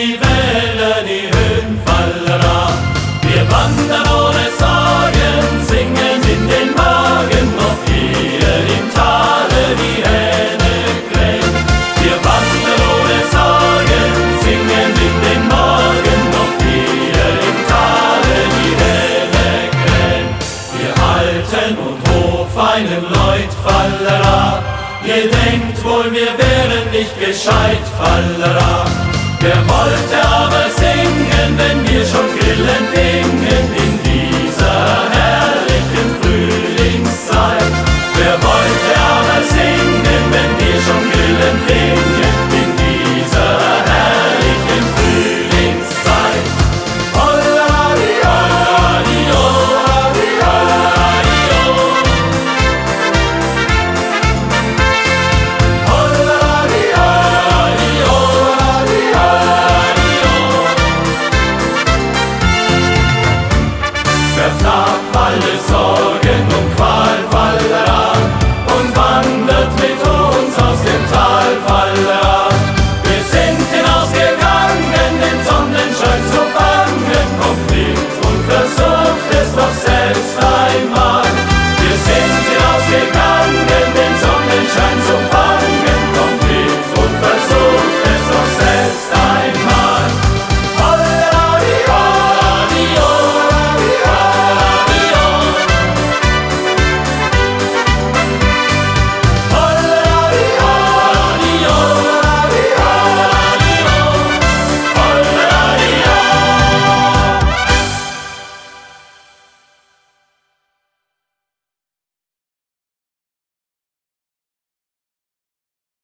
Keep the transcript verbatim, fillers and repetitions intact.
die Wälder, die Höhen, fallera. Wir wandern ohne Sorgen, singen in den Morgen, noch ehe im Tale die Hähne krähen. Wir wandern ohne Sorgen, singen in den Morgen, noch ehe im Tale die Hähne krähen. Wir alten und hochfeinen Leut, fallera. Ihr denkt wohl, wir wären nicht gescheit, fallera. Wer wollte aber singen, wenn wir schon grillen?